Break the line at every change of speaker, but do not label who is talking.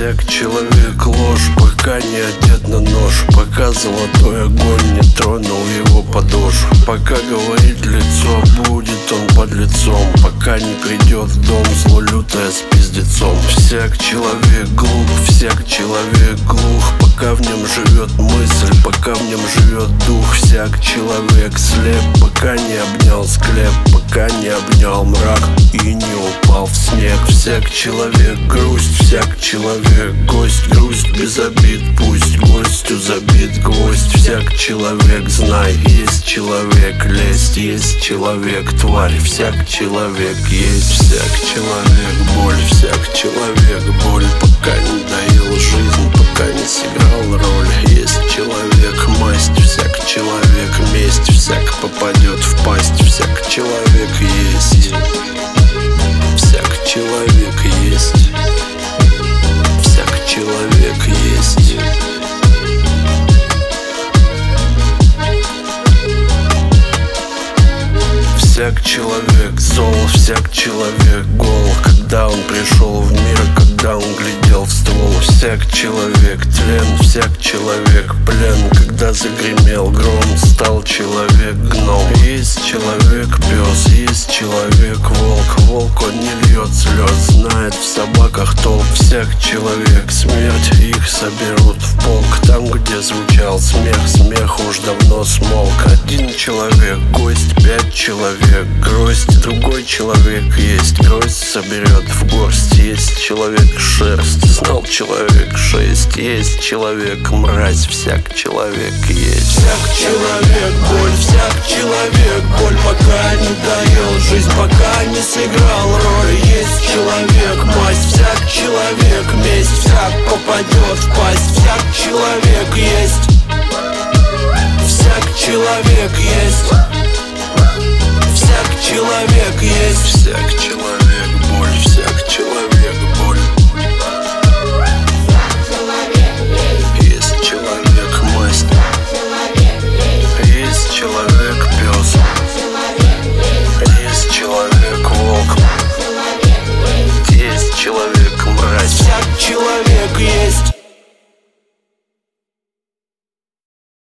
Всяк человек ложь, пока не одет на нож, пока золотой огонь не тронул его подошву, пока говорит лицо, будет он под лицом, пока не придет в дом зло лютое с пиздецом. Всяк человек глуп, всяк человек глух, пока в нем живет мысль, пока в нем живет дух. Всяк человек слеп, пока не обнял склеп, пока не обнял мрак и не упал в снег. Всяк человек грусть, всяк человек гость, грусть без обид, пусть гостю забит гвоздь. Всяк человек знай, есть человек лесть, есть человек тварь, всяк человек есть. Всяк человек боль, всяк человек боль, пока не доел жизнь, пока не сыграл роль. Есть человек масть, всяк человек месть, всяк попадет в пасть, всяк человек есть. Всяк человек есть. Всяк человек есть. Всяк человек зол, всяк человек гол, когда он пришел в мир, когда он глядел в ствол. Всяк человек тлен, всяк человек плен, когда загремел гром, стал человек гном. Есть человек пес, есть человек волк, волк он не льет слез, знает в собаках толк. Всяк человек смерть, их соберут в полк, там где звучал смех, смех уж давно смолк. Один человек гость, 5 человек гроздь, другой человек есть, гроздь соберет в горсть. Есть человек шерсть, знал человек 6, есть человек мразь, всяк человек есть.
Всяк человек боль, всяк человек боль, пока не доел жизнь, пока не сыграл роль. Есть человек масть, всяк человек месть, всяк попадет в пасть, всяк человек есть. Всяк человек есть. Всяк человек есть.
Всяк человек боль, всяк человек